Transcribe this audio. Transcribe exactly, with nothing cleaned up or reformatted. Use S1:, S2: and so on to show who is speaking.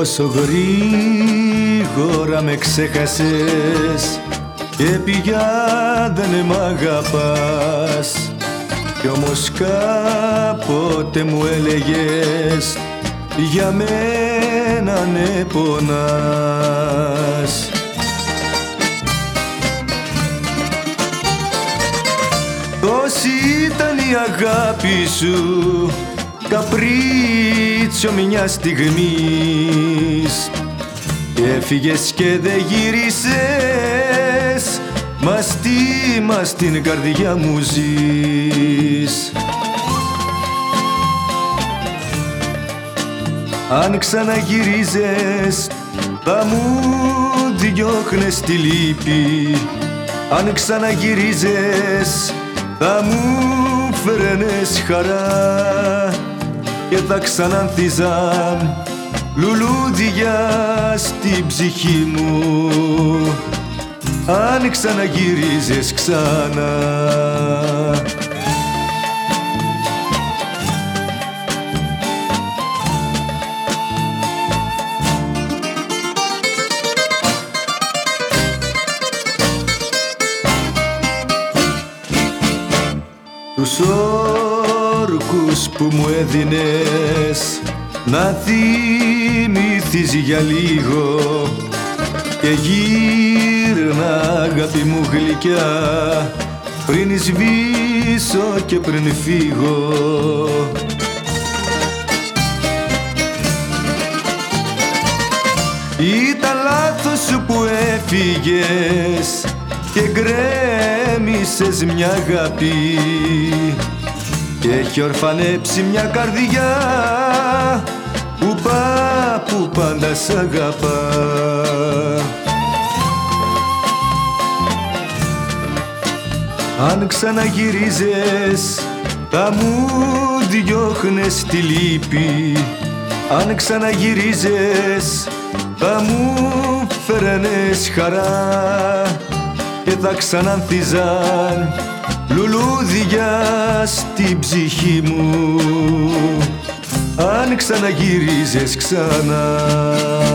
S1: Πόσο γρήγορα με ξέχασες και πια δεν μ' αγαπάς, κι όμως κάποτε μου έλεγες για μένα ναι πονάς. Τόση ήταν η αγάπη σου, καπρίτσιο μια στιγμής, και έφυγες και δεν γύρισες, μαστίμα στην καρδιά μου ζεις. Αν ξαναγυρίζες θα μου διώχνες τη λύπη, αν ξαναγυρίζες θα μου φέρνες χαρά και θα ξανανθίζαν λουλούδια στην ψυχή μου, αν ξαναγυρίζες ξανά. Τους όρκους που μου έδινες να θυμηθείς για λίγο, και γύρνα αγάπη μου γλυκιά πριν σβήσω και πριν φύγω. Ήταν λάθος σου που έφυγες και γκρέμισες μια αγάπη, και έχει ορφανέψει μια καρδιά που πά, που πάντα σ' αγαπά. Αν ξαναγυρίζες θα μου διώχνες τη λύπη, αν ξαναγυρίζες θα μου φέρνες χαρά και θα ξανανθίζαν λουλούδια στην ψυχή μου, αν ξαναγυρίζες ξανά.